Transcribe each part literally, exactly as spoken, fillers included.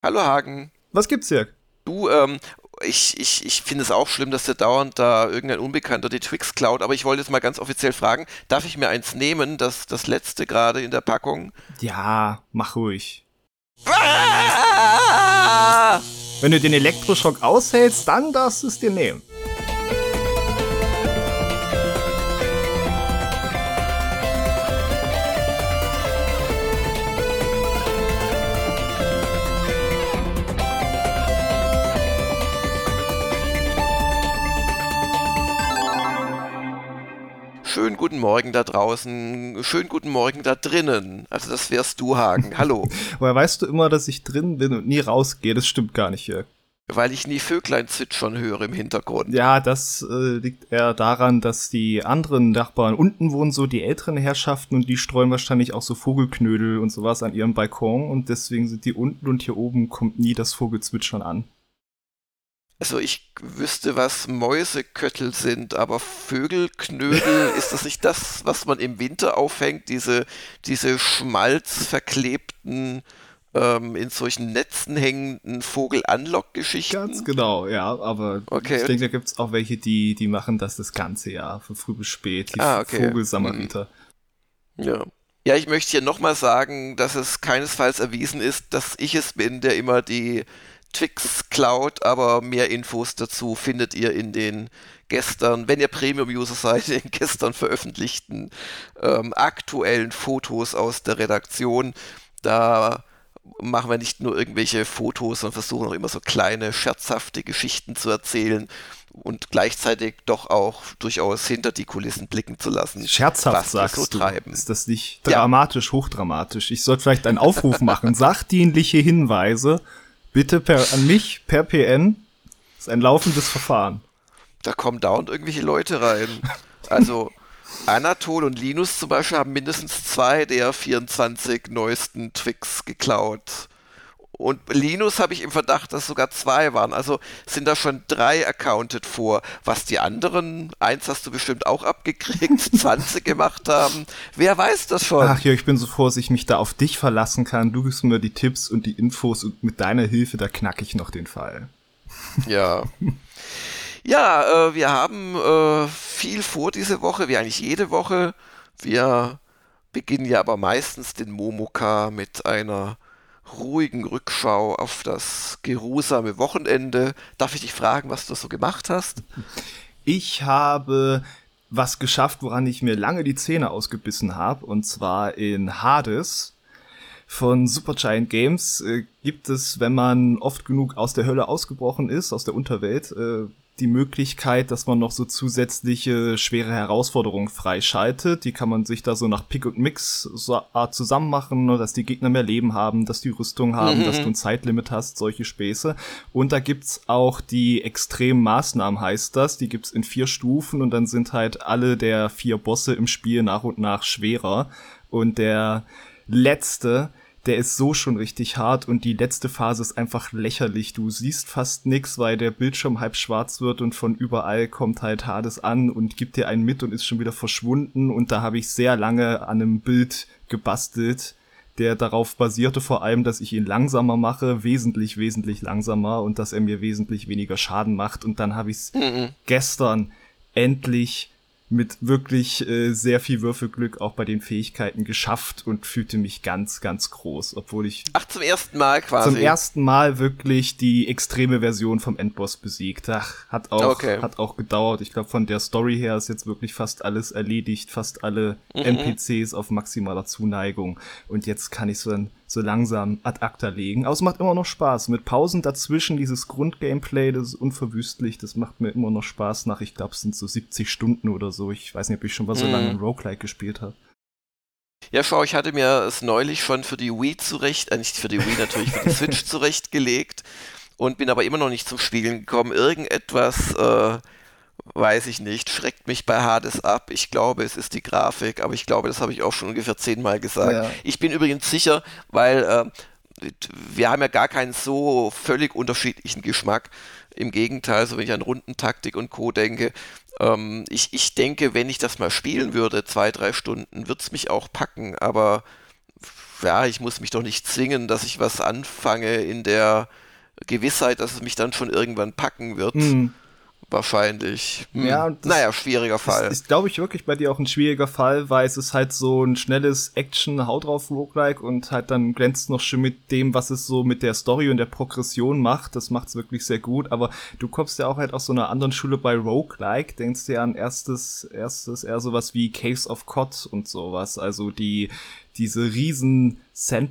Hallo Hagen. Was gibt's hier? Du, ähm, ich, ich, ich finde es auch schlimm, dass der dauernd da irgendein Unbekannter die Twix klaut, aber ich wollte jetzt mal ganz offiziell fragen, darf ich mir eins nehmen, das, das letzte gerade in der Packung? Ja, mach ruhig. Ah! Wenn du den Elektroschock aushältst, dann darfst du es dir nehmen. Schönen guten Morgen da draußen, schönen guten Morgen da drinnen. Also das wärst du, Hagen. Hallo. Woher weißt du immer, dass ich drin bin und nie rausgehe? Das stimmt gar nicht, Jörg. Weil ich nie Vöglein zwitschern höre im Hintergrund. Ja, das äh, liegt eher daran, dass die anderen Nachbarn unten wohnen, so die älteren Herrschaften, und die streuen wahrscheinlich auch so Vogelknödel und sowas an ihrem Balkon, und deswegen sind die unten, und hier oben kommt nie das Vogelzwitschern an. Also ich wüsste, was Mäuseköttel sind, aber Vögelknödel, ist das nicht das, was man im Winter aufhängt? Diese, diese schmalzverklebten, ähm, in solchen Netzen hängenden Ganz Vogelanlock-Geschichten? genau, ja, aber ich Okay, denke, da gibt's auch welche, die die machen das das ganze Jahr, von früh bis spät, die ah, okay. Hm. Vogelsamariter. Ja. Ja, ich möchte hier nochmal sagen, dass es keinesfalls erwiesen ist, dass ich es bin, der immer die Twix klaut, aber mehr Infos dazu findet ihr in den gestern, wenn ihr Premium-User seid, in gestern veröffentlichten ähm, aktuellen Fotos aus der Redaktion. Da machen wir nicht nur irgendwelche Fotos, sondern versuchen auch immer so kleine, scherzhafte Geschichten zu erzählen und gleichzeitig doch auch durchaus hinter die Kulissen blicken zu lassen, Scherzhaft was wir so sagst du. treiben. Ist das nicht Ja, dramatisch, hochdramatisch? Ich sollte vielleicht einen Aufruf machen. Sachdienliche Hinweise bitte per, an mich per P N. Das ist ein laufendes Verfahren. da kommen dauernd irgendwelche Leute rein. Also Anatol und Linus zum Beispiel haben mindestens zwei der vierundzwanzig neuesten Twix geklaut. Und Linus habe ich im Verdacht, dass sogar zwei waren. Also sind da schon drei accounted vor. Was die anderen, eins hast du bestimmt auch abgekriegt, zwanzig gemacht haben. Wer weiß das Ach schon? ja, ich bin so froh, dass ich mich da auf dich verlassen kann. Du gibst mir die Tipps und die Infos, und mit deiner Hilfe, da knack ich noch den Fall. Ja. Ja, äh, wir haben äh, viel vor diese Woche, wie eigentlich jede Woche. Wir beginnen ja aber meistens den Momoka mit einer ruhigen Rückschau auf das geruhsame Wochenende. Darf ich dich fragen, was du so gemacht hast? Ich habe was geschafft, woran ich mir lange die Zähne ausgebissen habe, und zwar in Hades. Von Supergiant Games äh, gibt es, wenn man oft genug aus der Hölle ausgebrochen ist, aus der Unterwelt, äh, die Möglichkeit, dass man noch so zusätzliche schwere Herausforderungen freischaltet. Die kann man sich da so nach Pick und Mix so Art zusammen machen, ne, dass die Gegner mehr Leben haben, dass die Rüstung haben, dass du Mhm. ein Zeitlimit hast, solche Späße. Und da gibt's auch die extremen Maßnahmen, heißt das. Die gibt's in vier Stufen, und dann sind halt alle der vier Bosse im Spiel nach und nach schwerer. Und der letzte, der ist so schon richtig hart, und die letzte Phase ist einfach lächerlich. Du siehst fast nix, weil der Bildschirm halb schwarz wird, und von überall kommt halt Hades an und gibt dir einen mit und ist schon wieder verschwunden, und da habe ich sehr lange an einem Bild gebastelt, der darauf basierte vor allem, dass ich ihn langsamer mache, wesentlich, wesentlich langsamer, und dass er mir wesentlich weniger Schaden macht, und dann habe ich es Mhm. gestern endlich mit wirklich äh, sehr viel Würfelglück auch bei den Fähigkeiten geschafft und fühlte mich ganz, ganz groß, obwohl ich Ach, zum ersten Mal zum quasi. ersten Mal wirklich die extreme Version vom Endboss besiegt. Ach, hat auch, Okay. hat auch gedauert. Ich glaube, von der Story her ist jetzt wirklich fast alles erledigt, fast alle Mhm. N P Cs auf maximaler Zuneigung. Und jetzt kann ich so, dann so langsam ad acta legen. Aber es macht immer noch Spaß. Mit Pausen dazwischen, dieses Grundgameplay, das ist unverwüstlich, das macht mir immer noch Spaß nach, ich glaube, es sind so siebzig Stunden oder so. Ich weiß nicht, ob ich schon mal so lange Mhm. ein Roguelike gespielt habe. Ja, schau, ich hatte mir es neulich schon für die Wii zurecht, äh, nicht für die Wii, natürlich für die Switch zurechtgelegt und bin aber immer noch nicht zum Spielen gekommen. Irgendetwas, äh, weiß ich nicht, schreckt mich bei Hades ab. Ich glaube, es ist die Grafik, aber ich glaube, das habe ich auch schon ungefähr zehnmal gesagt. Ja. Ich bin übrigens sicher, weil äh, wir haben ja gar keinen so völlig unterschiedlichen Geschmack. Im Gegenteil, so wenn ich an Rundentaktik und Co. denke, ähm, ich, ich denke, wenn ich das mal spielen würde, zwei, drei Stunden, würde es mich auch packen, aber ja, ich muss mich doch nicht zwingen, dass ich was anfange in der Gewissheit, dass es mich dann schon irgendwann packen wird. Hm. Wahrscheinlich. Hm. Ja, und das naja, schwieriger Fall. Ist, ist glaube ich, wirklich bei dir auch ein schwieriger Fall, weil es ist halt so ein schnelles Action-Haut drauf Roguelike und halt dann glänzt noch schön mit dem, was es so mit der Story und der Progression macht. Das macht's wirklich sehr gut, aber du kommst ja auch halt aus so einer anderen Schule bei Roguelike, denkst dir an erstes, erstes eher sowas wie Caves of C O D und sowas, also die diese riesen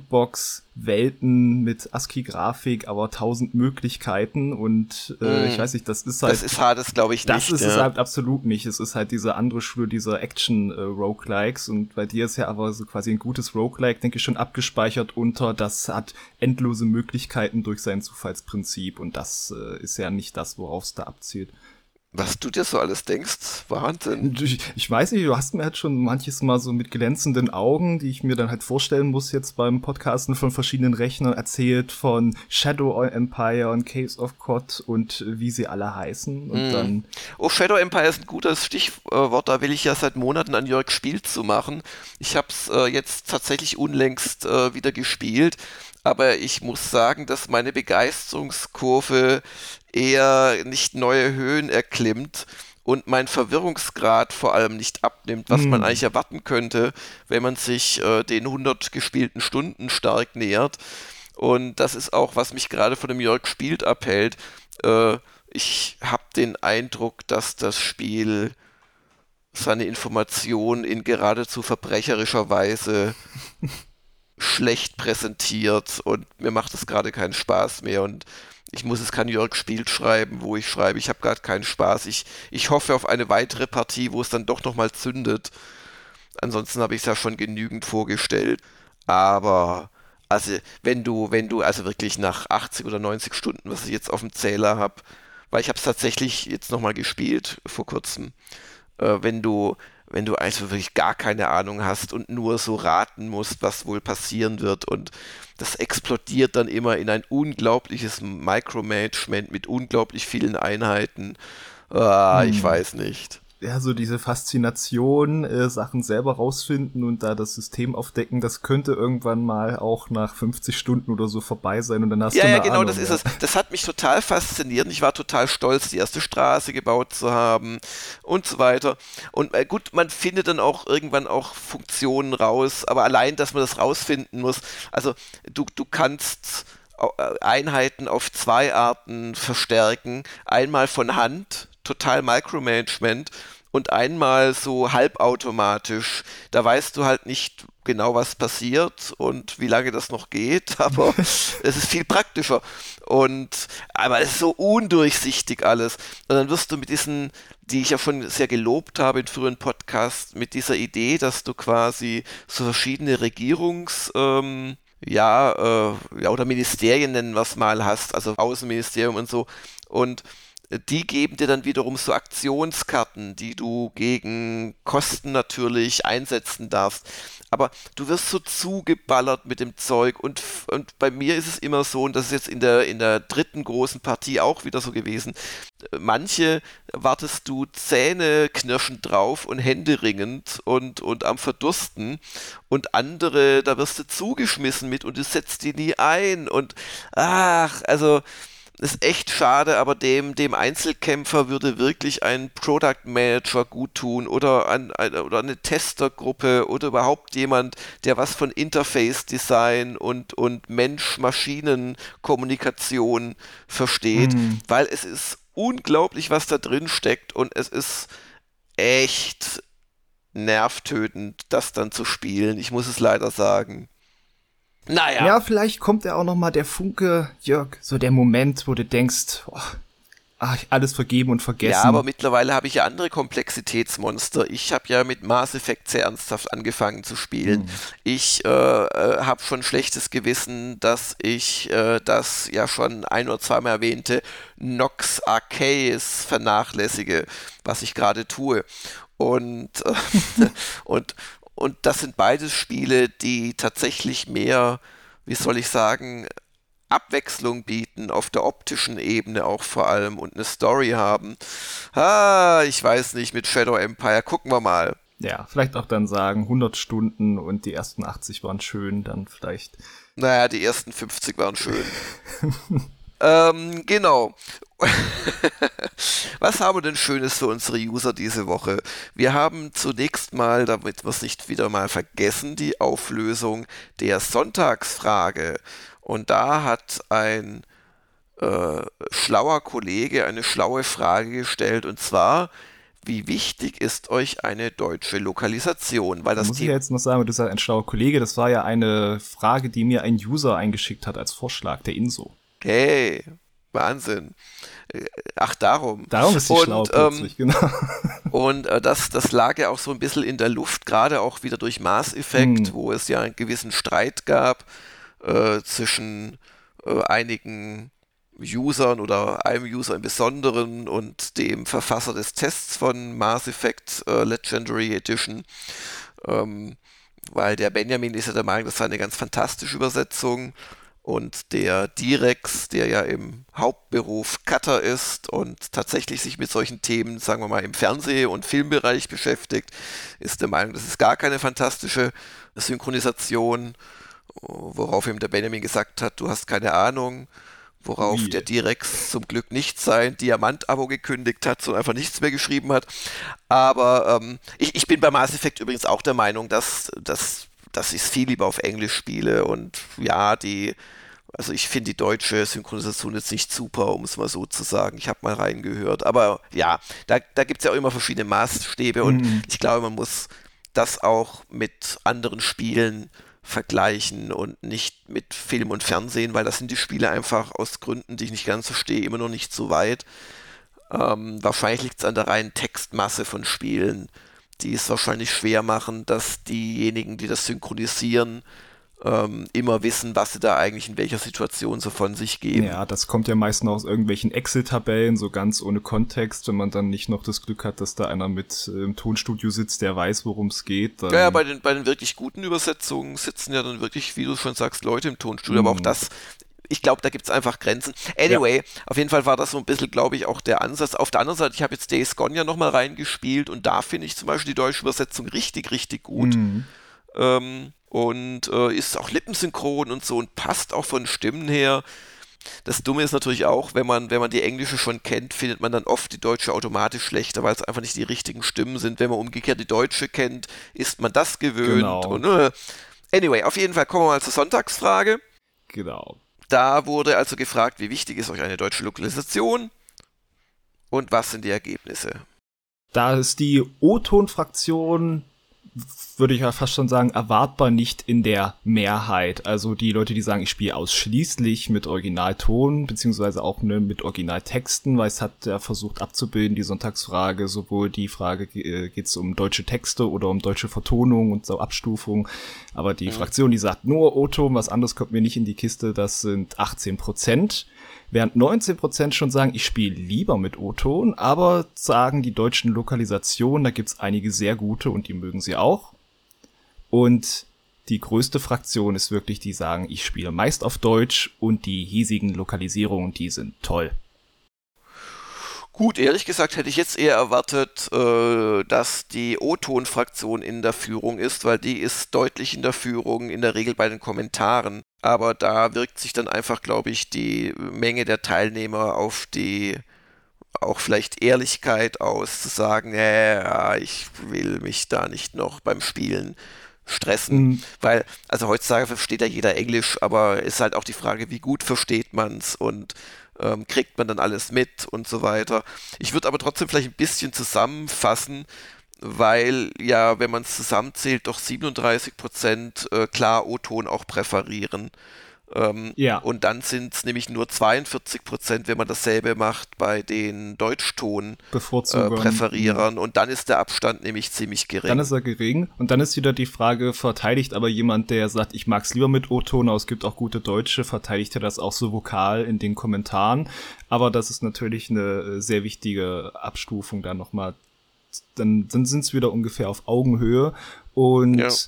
Sandbox-Welten mit ASCII-Grafik, aber tausend Möglichkeiten und äh, mm. ich weiß nicht, das ist halt... Das ist hart, glaube ich, das nicht. Das ist ja. es halt absolut nicht. Es ist halt diese andere Schule dieser Action-Roguelikes äh, und bei dir ist ja aber so quasi ein gutes Roguelike, denke ich, schon abgespeichert unter, das hat endlose Möglichkeiten durch sein Zufallsprinzip und das äh, ist ja nicht das, worauf es da abzielt. Was du dir so alles denkst, Wahnsinn. Ich, ich weiß nicht, du hast mir halt schon manches Mal so mit glänzenden Augen, die ich mir dann halt vorstellen muss jetzt beim Podcasten von verschiedenen Rechnern erzählt von Shadow Empire und Caves of C O D und wie sie alle heißen und mm. dann... Oh, Shadow Empire ist ein gutes Stichwort, da will ich ja seit Monaten an Jörg Spiel zu machen. Ich hab's äh, jetzt tatsächlich unlängst äh, wieder gespielt, aber ich muss sagen, dass meine Begeisterungskurve eher nicht neue Höhen erklimmt und mein Verwirrungsgrad vor allem nicht abnimmt, was mm. man eigentlich erwarten könnte, wenn man sich äh, den hundert gespielten Stunden stark nähert. Und das ist auch, was mich gerade von dem Jörg Spielt abhält. Äh, ich habe den Eindruck, dass das Spiel seine Informationen in geradezu verbrecherischer Weise schlecht präsentiert und mir macht es gerade keinen Spaß mehr und ich muss es kein Jörg Spielt schreiben, wo ich schreibe, ich habe gerade keinen Spaß. Ich, ich hoffe auf eine weitere Partie, wo es dann doch nochmal zündet. Ansonsten habe ich es ja schon genügend vorgestellt. Aber also wenn du, wenn du also wirklich nach achtzig oder neunzig Stunden, was ich jetzt auf dem Zähler habe, weil ich habe es tatsächlich jetzt nochmal gespielt vor kurzem, äh, wenn du wenn du also wirklich gar keine Ahnung hast und nur so raten musst, was wohl passieren wird und das explodiert dann immer in ein unglaubliches Micromanagement mit unglaublich vielen Einheiten. Ah, hm. Ich weiß nicht. Ja, so diese Faszination, äh, Sachen selber rausfinden und da das System aufdecken, das könnte irgendwann mal auch nach fünfzig Stunden oder so vorbei sein und dann hast ja, du eine Ja, genau, Ahnung, das ja. ist es. Das hat mich total fasziniert. Ich war total stolz, die erste Straße gebaut zu haben und so weiter. Und äh, gut, man findet dann auch irgendwann auch Funktionen raus, aber allein, dass man das rausfinden muss, also du, du kannst Einheiten auf zwei Arten verstärken. Einmal von Hand, total Micromanagement und einmal so halbautomatisch. Da weißt du halt nicht genau, was passiert und wie lange das noch geht, aber es ist viel praktischer. Und aber es ist so undurchsichtig alles. Und dann wirst du mit diesen, die ich ja schon sehr gelobt habe in früheren Podcasts, mit dieser Idee, dass du quasi so verschiedene Regierungs- ähm, ja, äh, ja, oder Ministerien nennen wir es mal hast, also Außenministerium und so. Und die geben dir dann wiederum so Aktionskarten, die du gegen Kosten natürlich einsetzen darfst. Aber du wirst so zugeballert mit dem Zeug und, und bei mir ist es immer so, und das ist jetzt in der, in der dritten großen Partie auch wieder so gewesen, manche wartest du zähneknirschend drauf und händeringend und, und am Verdursten und andere, da wirst du zugeschmissen mit und du setzt die nie ein und ach, also das ist echt schade, aber dem, dem Einzelkämpfer würde wirklich ein Product Manager gut tun oder, ein, ein, oder eine Testergruppe oder überhaupt jemand, der was von Interface Design und, und Mensch-Maschinen-Kommunikation versteht, mhm. weil es ist unglaublich, was da drin steckt und es ist echt nervtötend, das dann zu spielen. Ich muss es leider sagen. Naja. Ja, vielleicht kommt ja auch noch mal der Funke, Jörg, so der Moment, wo du denkst, oh, ach, alles vergeben und vergessen. Ja, aber mittlerweile habe ich ja andere Komplexitätsmonster. Ich habe ja mit Mass Effect sehr ernsthaft angefangen zu spielen. Hm. Ich äh, äh, habe schon schlechtes Gewissen, dass ich äh, das ja schon ein- oder zweimal erwähnte Nox Arceus vernachlässige, was ich gerade tue. Und, äh, und Und das sind beides Spiele, die tatsächlich mehr, wie soll ich sagen, Abwechslung bieten, auf der optischen Ebene auch vor allem und eine Story haben. Ah, ich weiß nicht, mit Shadow Empire, gucken wir mal. Ja, vielleicht auch dann sagen, hundert Stunden und die ersten achtzig waren schön, dann vielleicht. Naja, die ersten fünfzig waren schön. ähm, genau. Was haben wir denn Schönes für unsere User diese Woche? Wir haben zunächst mal, damit wir es nicht wieder mal vergessen, die Auflösung der Sonntagsfrage. Und da hat ein äh, schlauer Kollege eine schlaue Frage gestellt, und zwar: Wie wichtig ist euch eine deutsche Lokalisation? Weil Da das muss ich ja Thema. jetzt noch sagen, du sagst ein schlauer Kollege, das war ja eine Frage, die mir ein User eingeschickt hat als Vorschlag, der Inso. Hey, Wahnsinn. Äh, Ach, darum. Darum ist sie schlau Und, ähm, plötzlich, genau. und äh, das, das lag ja auch so ein bisschen in der Luft, gerade auch wieder durch Mass Effect, Hm. wo es ja einen gewissen Streit gab äh, zwischen äh, einigen Usern oder einem User im Besonderen und dem Verfasser des Tests von Mass Effect äh, Legendary Edition. Ähm, Weil der Benjamin ist ja der Meinung, das sei eine ganz fantastische Übersetzung. Und der Direx, der ja im Hauptberuf Cutter ist und tatsächlich sich mit solchen Themen, sagen wir mal, im Fernseh- und Filmbereich beschäftigt, ist der Meinung, das ist gar keine fantastische Synchronisation. Worauf ihm der Benjamin gesagt hat, du hast keine Ahnung. Worauf Wie? der Direx zum Glück nicht sein Diamant-Abo gekündigt hat und einfach nichts mehr geschrieben hat. Aber ähm, ich, ich bin bei Mass Effect übrigens auch der Meinung, dass, dass, dass ich es viel lieber auf Englisch spiele. Und ja, die, also ich finde die deutsche Synchronisation jetzt nicht super, um es mal so zu sagen. Ich habe mal reingehört. Aber ja, da, da gibt es ja auch immer verschiedene Maßstäbe, und Hm. ich glaube, man muss das auch mit anderen Spielen vergleichen und nicht mit Film und Fernsehen, weil das sind die Spiele einfach aus Gründen, die ich nicht ganz verstehe, immer noch nicht so weit. Ähm, wahrscheinlich liegt es an der reinen Textmasse von Spielen, die es wahrscheinlich schwer machen, dass diejenigen, die das synchronisieren, ähm, immer wissen, was sie da eigentlich in welcher Situation so von sich geben. Ja, das kommt ja meist noch aus irgendwelchen Excel-Tabellen, so ganz ohne Kontext, wenn man dann nicht noch das Glück hat, dass da einer mit äh, im Tonstudio sitzt, der weiß, worum es geht. Dann, Ja, ja, bei den, bei den wirklich guten Übersetzungen sitzen ja dann wirklich, wie du schon sagst, Leute im Tonstudio, aber auch hm. das, ich glaube, da gibt es einfach Grenzen. Anyway, auf jeden Fall war das so ein bisschen, glaube ich, auch der Ansatz. Auf der anderen Seite, ich habe jetzt Days Gone ja nochmal reingespielt, und da finde ich zum Beispiel die deutsche Übersetzung richtig, richtig gut. Hm. Ähm, und äh, ist auch lippensynchron und so und passt auch von Stimmen her. Das Dumme ist natürlich auch, wenn man, wenn man die englische schon kennt, findet man dann oft die deutsche automatisch schlechter, weil es einfach nicht die richtigen Stimmen sind. Wenn man umgekehrt die deutsche kennt, ist man das gewöhnt. Genau. Und, äh, anyway, auf jeden Fall kommen wir mal zur Sonntagsfrage. Genau. Da wurde also gefragt, wie wichtig ist euch eine deutsche Lokalisation und was sind die Ergebnisse? Da ist die O-Ton-Fraktion, würde ich ja fast schon sagen, erwartbar nicht in der Mehrheit. Also die Leute, die sagen, ich spiele ausschließlich mit Originalton, beziehungsweise auch ne, mit Originaltexten, weil es hat ja versucht abzubilden, die Sonntagsfrage, sowohl die Frage, äh, geht es um deutsche Texte oder um deutsche Vertonung und so Abstufung. Aber die Mhm. Fraktion, die sagt nur O-Ton, was anderes kommt mir nicht in die Kiste, das sind achtzehn Prozent. Während neunzehn Prozent schon sagen, ich spiele lieber mit O-Ton, aber sagen die deutschen Lokalisationen, da gibt's einige sehr gute und die mögen sie auch. Und die größte Fraktion ist wirklich, die sagen, ich spiele meist auf Deutsch und die hiesigen Lokalisierungen, die sind toll. Gut, ehrlich gesagt hätte ich jetzt eher erwartet, äh, dass die O-Ton-Fraktion in der Führung ist, weil die ist deutlich in der Führung, in der Regel bei den Kommentaren. Aber da wirkt sich dann einfach, glaube ich, die Menge der Teilnehmer auf die auch vielleicht Ehrlichkeit aus, zu sagen, ja, ich will mich da nicht noch beim Spielen stressen. Mhm. Weil, also heutzutage versteht ja jeder Englisch, aber ist halt auch die Frage, wie gut versteht man's und ähm, kriegt man dann alles mit und so weiter. Ich würde aber trotzdem vielleicht ein bisschen zusammenfassen, weil ja, wenn man es zusammenzählt, doch siebenunddreißig Prozent äh, klar O-Ton auch präferieren. Ähm, Ja. und dann sind es nämlich nur zweiundvierzig Prozent, wenn man dasselbe macht bei den Deutschton-Präferierern. Äh, Präferierern. Und dann ist der Abstand nämlich ziemlich gering. Dann ist er gering. Und dann ist wieder die Frage, verteidigt aber jemand, der sagt, ich mag's lieber mit O-Ton, aber es gibt auch gute Deutsche, verteidigt er das auch so vokal in den Kommentaren. Aber das ist natürlich eine sehr wichtige Abstufung dann nochmal. Dann, dann sind es wieder ungefähr auf Augenhöhe. Und Ja.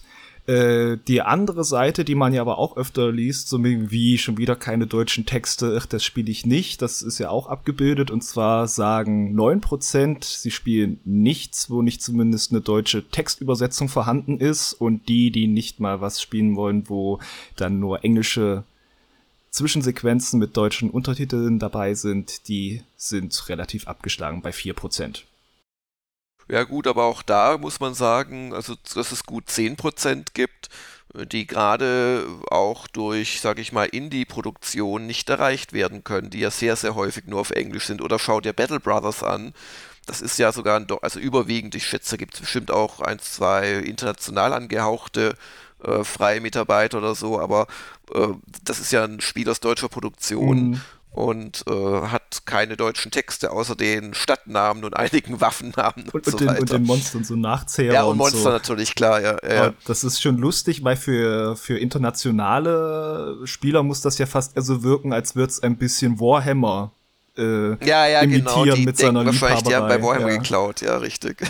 Äh, die andere Seite, die man ja aber auch öfter liest, so wie schon wieder keine deutschen Texte, ach, das spiele ich nicht, das ist ja auch abgebildet, und zwar sagen neun Prozent, sie spielen nichts, wo nicht zumindest eine deutsche Textübersetzung vorhanden ist, und die, die nicht mal was spielen wollen, wo dann nur englische Zwischensequenzen mit deutschen Untertiteln dabei sind, die sind relativ abgeschlagen bei vier Prozent. Ja gut, aber auch da muss man sagen, also dass es gut zehn Prozent gibt, die gerade auch durch, sage ich mal, Indie-Produktionen nicht erreicht werden können, die ja sehr, sehr häufig nur auf Englisch sind. Oder schau dir Battle Brothers an, das ist ja sogar, ein, also überwiegend, ich schätze, gibt es bestimmt auch ein, zwei international angehauchte äh, freie Mitarbeiter oder so, aber äh, das ist ja ein Spiel aus deutscher Produktion. Mhm. Und äh, hat keine deutschen Texte, außer den Stadtnamen und einigen Waffennamen und, Und, so und, den, weiter. und den Monstern, so Nachzehrer Ja, und und Monster so. natürlich, klar, ja. ja. Aber das ist schon lustig, weil für, für internationale Spieler muss das ja fast so wirken, als würde es ein bisschen Warhammer äh, ja, ja, imitieren genau. Die mit seiner wahrscheinlich, die haben bei Liebhaberei. Warhammer Ja. geklaut, ja, richtig.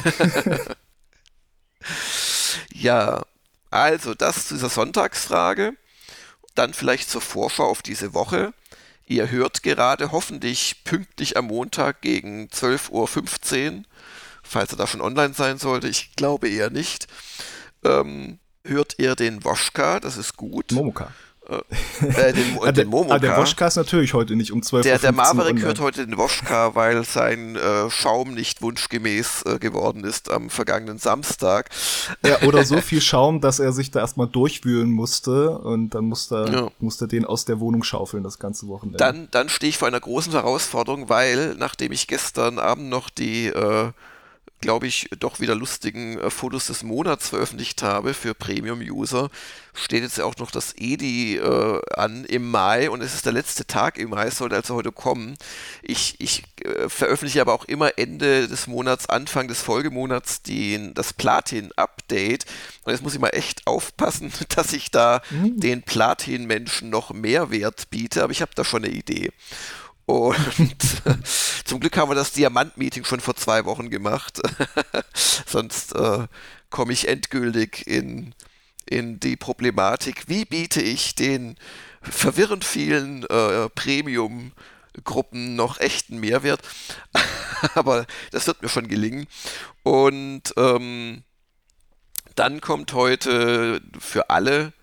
Ja, also das zu dieser Sonntagsfrage. Dann vielleicht zur Vorschau auf diese Woche. Ihr hört gerade hoffentlich pünktlich am Montag gegen zwölf Uhr fünfzehn, falls er da schon online sein sollte, ich glaube eher nicht, ähm, hört ihr den Woschka, das ist gut. Momoka. Äh, den, ah, den der, Momoka. ah, der Woschka ist natürlich heute nicht um zwölf Uhr Der, fünfzehn der Maverick online. hört heute den Woschka, weil sein äh, Schaum nicht wunschgemäß äh, geworden ist am vergangenen Samstag. Ja, oder so viel Schaum, dass er sich da erstmal durchwühlen musste, und dann musste, Ja. musste den aus der Wohnung schaufeln das ganze Wochenende. Dann, dann stehe ich vor einer großen Herausforderung, weil nachdem ich gestern Abend noch die, äh, glaube ich, doch wieder lustigen äh, Fotos des Monats veröffentlicht habe für Premium-User, steht jetzt ja auch noch das Edi äh, an im Mai, und es ist der letzte Tag im Mai, es sollte also heute kommen. Ich, ich äh, veröffentliche aber auch immer Ende des Monats, Anfang des Folgemonats den, das Platin-Update, und jetzt muss ich mal echt aufpassen, dass ich da Mhm. den Platin-Menschen noch mehr Wert biete, aber ich habe da schon eine Idee. Und zum Glück haben wir das Diamant-Meeting schon vor zwei Wochen gemacht. Sonst äh, komme ich endgültig in, in die Problematik, wie biete ich den verwirrend vielen äh, Premium-Gruppen noch echten Mehrwert. Aber das wird mir schon gelingen. Und ähm, dann kommt heute für alle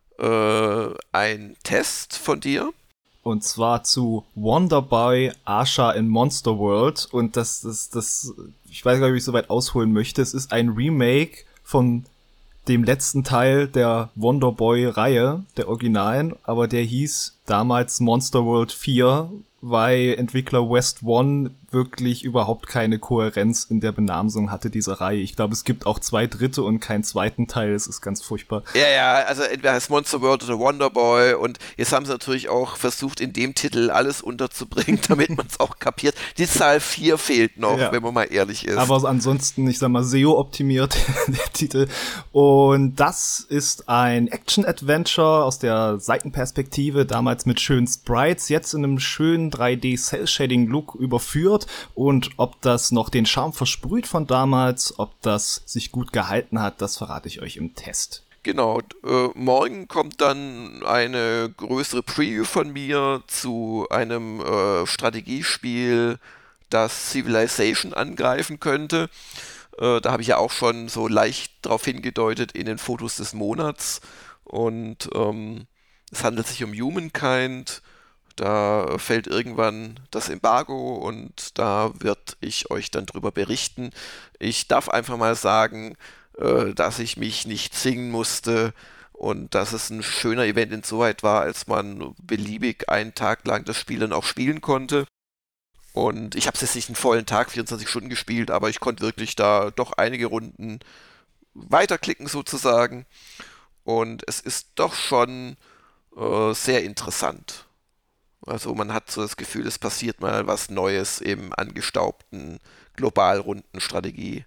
äh, ein Test von dir. Und zwar zu Wonderboy Asha in Monster World. Und das, das, das, ich weiß gar nicht, ob ich so weit ausholen möchte. Es ist ein Remake von dem letzten Teil der Wonderboy-Reihe, der Originalen. Aber der hieß damals Monster World vier, weil Entwickler West One wirklich überhaupt keine Kohärenz in der Benamsung hatte, dieser Reihe. Ich glaube, es gibt auch zwei dritte und keinen zweiten Teil. Es ist ganz furchtbar. Ja, ja, also entweder heißt Monster World oder Wonderboy, und jetzt haben sie natürlich auch versucht, in dem Titel alles unterzubringen, damit man es auch kapiert. Die Zahl vier fehlt noch, Ja. wenn man mal ehrlich ist. Aber ansonsten, ich sag mal, S E O-optimiert, der Titel. Und das ist ein Action-Adventure aus der Seitenperspektive, damals mit schönen Sprites, jetzt in einem schönen drei D-Cell-Shading-Look überführt. Und ob das noch den Charme versprüht von damals, ob das sich gut gehalten hat, das verrate ich euch im Test. Genau, äh, morgen kommt dann eine größere Preview von mir zu einem äh, Strategiespiel, das Civilization angreifen könnte. Äh, da habe ich ja auch schon so leicht drauf hingedeutet in den Fotos des Monats. Und ähm, es handelt sich um Humankind. Da fällt irgendwann das Embargo, und da werde ich euch dann drüber berichten. Ich darf einfach mal sagen, äh, dass ich mich nicht zwingen musste und dass es ein schöner Event insoweit war, als man beliebig einen Tag lang das Spiel dann auch spielen konnte. Und ich habe es jetzt nicht einen vollen Tag, vierundzwanzig Stunden gespielt, aber ich konnte wirklich da doch einige Runden weiterklicken sozusagen. Und es ist doch schon äh, sehr interessant. Also man hat so das Gefühl, es passiert mal was Neues im angestaubten, global runden Strategie-Genre.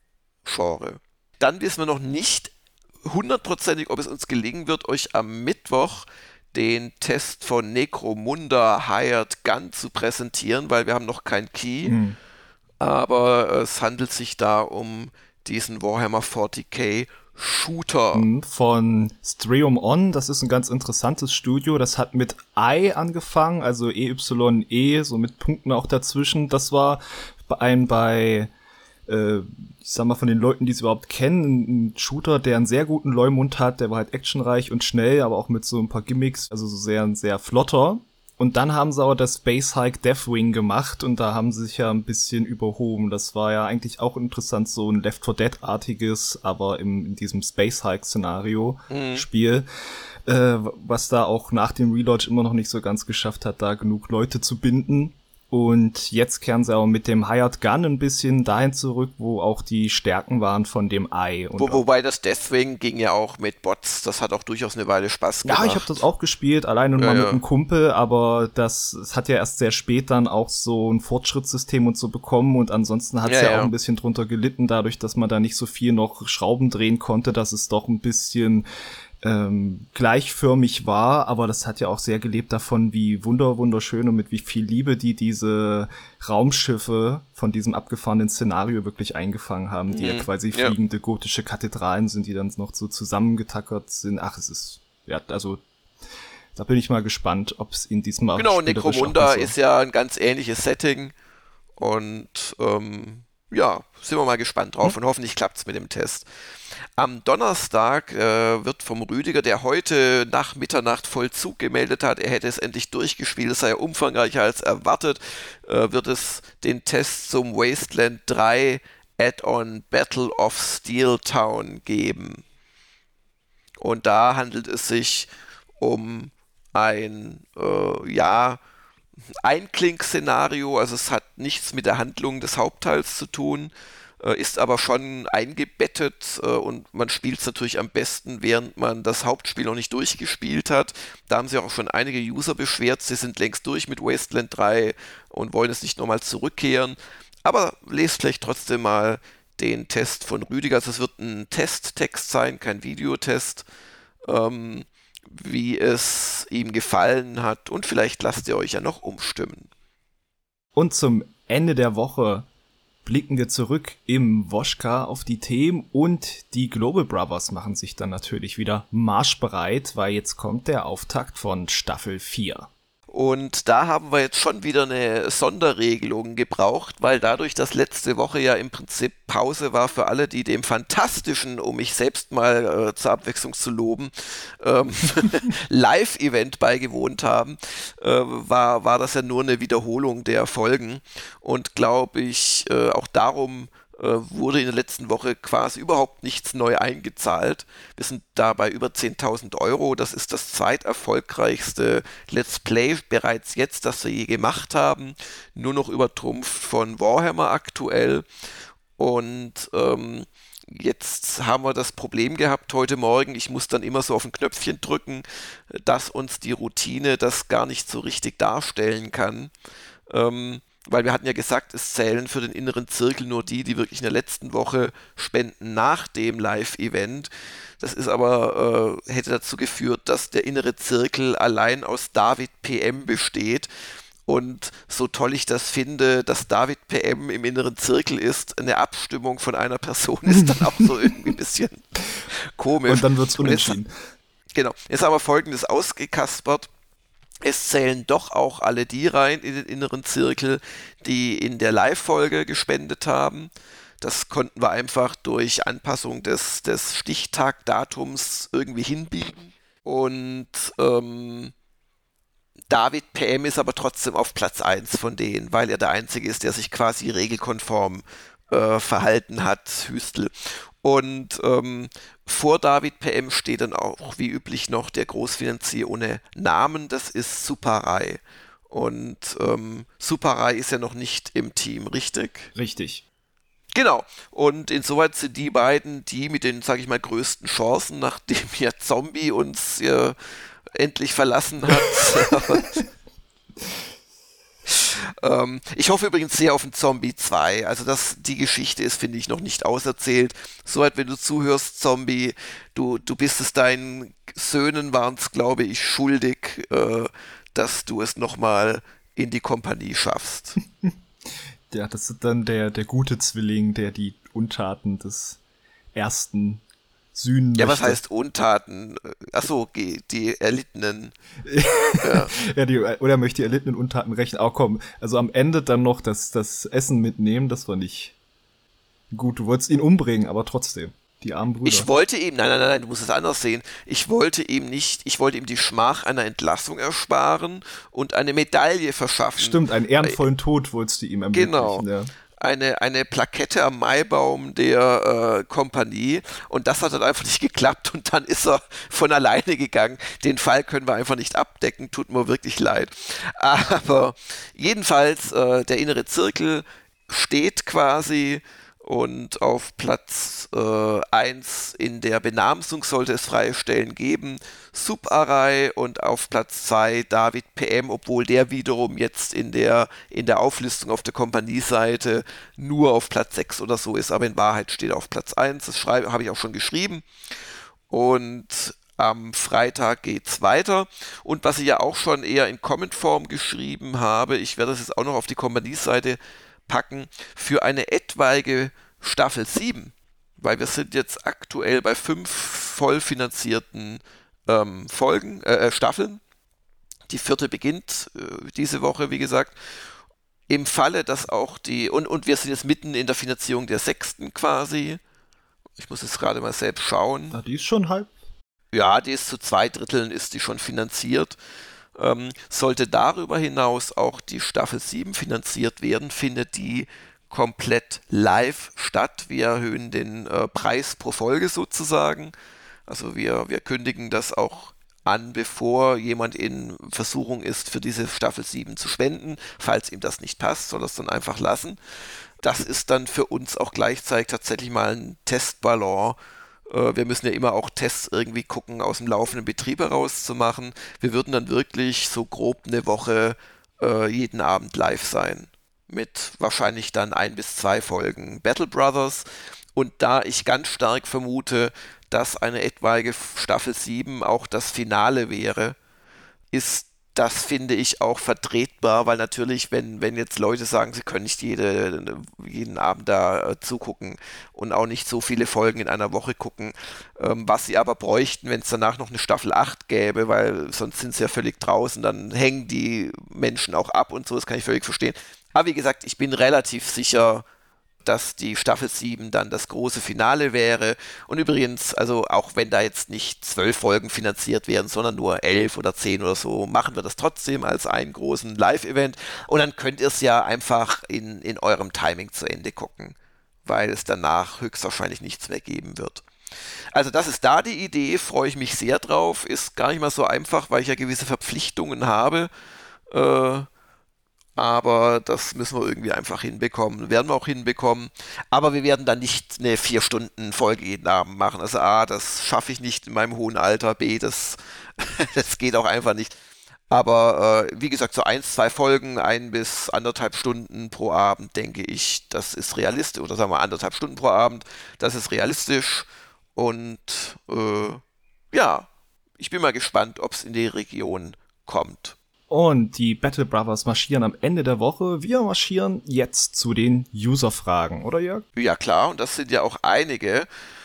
Dann wissen wir noch nicht hundertprozentig, ob es uns gelingen wird, euch am Mittwoch den Test von Necromunda Hired Gun zu präsentieren, weil wir haben noch kein Key. Mhm. Aber es handelt sich da um diesen Warhammer vierzig K Shooter. Von Streum On, das ist ein ganz interessantes Studio, das hat mit I angefangen, also E Y E, so mit Punkten auch dazwischen. Das war ein bei, äh, ich sag mal von den Leuten, die es überhaupt kennen, ein Shooter, der einen sehr guten Leumund hat, der war halt actionreich und schnell, aber auch mit so ein paar Gimmicks, also so sehr, sehr flotter. Und dann haben sie aber das Space Hike Deathwing gemacht und da haben sie sich ja ein bisschen überhoben. Das war ja eigentlich auch interessant, so ein Left four Dead-artiges, aber im, in diesem Space Hike-Szenario mhm. Spiel, äh, was da auch nach dem Relaunch immer noch nicht so ganz geschafft hat, da genug Leute zu binden. Und jetzt kehren sie auch mit dem Hired Gun ein bisschen dahin zurück, wo auch die Stärken waren von dem Ei. Und wo, wobei das Deathwing ging ja auch mit Bots, das hat auch durchaus eine Weile Spaß gemacht. Ja, ich habe das auch gespielt, alleine nur ja, mal mit ja. einem Kumpel, aber das, das hat ja erst sehr spät dann auch so ein Fortschrittssystem und so bekommen und ansonsten hat es ja, ja, ja auch ein bisschen drunter gelitten, dadurch, dass man da nicht so viel noch Schrauben drehen konnte, dass es doch ein bisschen ähm, gleichförmig war, aber das hat ja auch sehr gelebt davon, wie wunder wunderschön und mit wie viel Liebe die diese Raumschiffe von diesem abgefahrenen Szenario wirklich eingefangen haben, die mhm. ja quasi ja. fliegende gotische Kathedralen sind, die dann noch so zusammengetackert sind. Ach, es ist, ja, also da bin ich mal gespannt, ob es in diesem Genau, Necromunda ist ja ein ganz ähnliches Setting und ähm, ja, sind wir mal gespannt drauf hm. und hoffentlich klappt's mit dem Test. Am Donnerstag äh, wird vom Rüdiger, der heute nach Mitternacht Vollzug gemeldet hat, er hätte es endlich durchgespielt, es sei umfangreicher als erwartet, äh, wird es den Test zum Wasteland drei Add-on Battle of Steel Town geben. Und da handelt es sich um ein, äh, ja, Einklinkszenario, also es hat nichts mit der Handlung des Hauptteils zu tun, äh, ist aber schon eingebettet äh, und man spielt es natürlich am besten, während man das Hauptspiel noch nicht durchgespielt hat. Da haben sich auch schon einige User beschwert, sie sind längst durch mit Wasteland drei und wollen es nicht nochmal zurückkehren. Aber lest vielleicht trotzdem mal den Test von Rüdiger. Also es wird ein Testtext sein, kein Videotest. Ähm, wie es ihm gefallen hat und vielleicht lasst ihr euch ja noch umstimmen. Und zum Ende der Woche blicken wir zurück im Woschka auf die Themen und die Global Brothers machen sich dann natürlich wieder marschbereit, weil jetzt kommt der Auftakt von Staffel vier. Und da haben wir jetzt schon wieder eine Sonderregelung gebraucht, weil dadurch, dass letzte Woche ja im Prinzip Pause war für alle, die dem Fantastischen, um mich selbst mal äh, zur Abwechslung zu loben, ähm, Live-Event beigewohnt haben, äh, war, war das ja nur eine Wiederholung der Folgen. Und glaube ich, äh, auch darum wurde in der letzten Woche quasi überhaupt nichts neu eingezahlt. Wir sind da bei über zehntausend Euro. Das ist das zweiterfolgreichste Let's Play bereits jetzt, das wir je gemacht haben. Nur noch übertrumpft von Warhammer aktuell. Und ähm, jetzt haben wir das Problem gehabt heute Morgen, ich muss dann immer so auf ein Knöpfchen drücken, dass uns die Routine das gar nicht so richtig darstellen kann. Ähm, Weil wir hatten ja gesagt, es zählen für den inneren Zirkel nur die, die wirklich in der letzten Woche spenden nach dem Live-Event. Das ist aber, äh, hätte dazu geführt, dass der innere Zirkel allein aus David P M besteht. Und so toll ich das finde, dass David P M im inneren Zirkel ist, eine Abstimmung von einer Person ist dann auch so irgendwie ein bisschen komisch. Und dann wird's unentschieden. Jetzt, genau. Jetzt haben wir Folgendes ausgekaspert. Es zählen doch auch alle die rein in den inneren Zirkel, die in der Live-Folge gespendet haben. Das konnten wir einfach durch Anpassung des, des Stichtagdatums irgendwie hinbiegen. Und ähm, David P M ist aber trotzdem auf Platz eins von denen, weil er der Einzige ist, der sich quasi regelkonform äh, verhalten hat, Hüstel. Und ähm, vor David P M steht dann auch wie üblich noch der Großfinanzier ohne Namen, das ist Superai. Und ähm, Superai ist ja noch nicht im Team, richtig? Richtig. Genau, und insoweit sind die beiden die mit den, sage ich mal, größten Chancen, nachdem ja Zombie uns äh, endlich verlassen hat. Ähm, ich hoffe übrigens sehr auf ein Zombie zwei. Also das, die Geschichte ist, finde ich, noch nicht auserzählt. Soweit, wenn du zuhörst, Zombie, du, du bist es deinen Söhnen, waren es, glaube ich, schuldig, äh, dass du es nochmal in die Kompanie schaffst. Ja, das ist dann der, der gute Zwilling, der die Untaten des ersten sühnen Ja, möchte. was heißt Untaten? Achso, die, die erlittenen. ja. ja, die, oder möchte die erlittenen Untaten rächen. Auch komm, also am Ende dann noch das, das Essen mitnehmen, das war nicht gut. Du wolltest ihn umbringen, aber trotzdem. Die armen Brüder. Ich wollte ihm, nein, nein, nein, du musst es anders sehen. Ich wollte ihm nicht, ich wollte ihm die Schmach einer Entlassung ersparen und eine Medaille verschaffen. Stimmt, einen ehrenvollen Tod wolltest du ihm ermöglichen. Genau. Ja. Eine, eine Plakette am Maibaum der äh, Kompanie und das hat dann einfach nicht geklappt und dann ist er von alleine gegangen. Den Fall können wir einfach nicht abdecken, tut mir wirklich leid. Aber jedenfalls, äh, der innere Zirkel steht quasi und auf Platz äh, eins in der Benamsung sollte es freie Stellen geben, Subarai, und auf Platz zwei David P M, obwohl der wiederum jetzt in der, in der Auflistung auf der Kompanieseite nur auf Platz sechs oder so ist, aber in Wahrheit steht er auf Platz eins, das habe ich auch schon geschrieben. Und am Freitag geht's weiter. Und was ich ja auch schon eher in Comment-Form geschrieben habe, ich werde das jetzt auch noch auf die Kompanieseite packen, für eine etwaige Staffel sieben, weil wir sind jetzt aktuell bei fünf voll finanzierten ähm, Folgen, äh, Staffeln. Die vierte beginnt äh, diese Woche, wie gesagt. Im Falle, dass auch die, und, und wir sind jetzt mitten in der Finanzierung der sechsten quasi. Ich muss jetzt gerade mal selbst schauen. Na, die ist schon halb. Ja, die ist zu zwei Dritteln ist die schon finanziert. Ähm, sollte darüber hinaus auch die Staffel sieben finanziert werden, findet die komplett live statt. Wir erhöhen den äh, Preis pro Folge sozusagen. Also wir, wir kündigen das auch an, bevor jemand in Versuchung ist, für diese Staffel sieben zu spenden. Falls ihm das nicht passt, soll er es dann einfach lassen. Das ist dann für uns auch gleichzeitig tatsächlich mal ein Testballon. Wir müssen ja immer auch Tests irgendwie gucken, aus dem laufenden Betrieb heraus zu machen. Wir würden dann wirklich so grob eine Woche äh, jeden Abend live sein. Mit wahrscheinlich dann ein bis zwei Folgen Battle Brothers. Und da ich ganz stark vermute, dass eine etwaige Staffel sieben auch das Finale wäre, ist das, finde ich, auch vertretbar, weil natürlich, wenn, wenn jetzt Leute sagen, sie können nicht jede, jeden Abend da äh, zugucken und auch nicht so viele Folgen in einer Woche gucken, ähm, was sie aber bräuchten, wenn es danach noch eine Staffel acht gäbe, weil sonst sind sie ja völlig draußen, dann hängen die Menschen auch ab und so, das kann ich völlig verstehen. Aber wie gesagt, ich bin relativ sicher, dass die Staffel sieben dann das große Finale wäre. Und übrigens, also auch wenn da jetzt nicht zwölf Folgen finanziert werden, sondern nur elf oder zehn oder so, machen wir das trotzdem als einen großen Live-Event. Und dann könnt ihr es ja einfach in, in eurem Timing zu Ende gucken, weil es danach höchstwahrscheinlich nichts mehr geben wird. Also das ist da die Idee, freue ich mich sehr drauf. Ist gar nicht mal so einfach, weil ich ja gewisse Verpflichtungen habe. Äh, Aber das müssen wir irgendwie einfach hinbekommen. Werden wir auch hinbekommen. Aber wir werden dann nicht eine vier Stunden Folge jeden Abend machen. Also A, das schaffe ich nicht in meinem hohen Alter. B, das, das geht auch einfach nicht. Aber äh, wie gesagt, so eins, zwei Folgen, ein bis anderthalb Stunden pro Abend, denke ich, das ist realistisch. Oder sagen wir anderthalb Stunden pro Abend, das ist realistisch. Und äh, ja, ich bin mal gespannt, ob es in die Region kommt. Und die Battle Brothers marschieren am Ende der Woche. Wir marschieren jetzt zu den User-Fragen, oder Jörg? Ja klar, und das sind ja auch einige.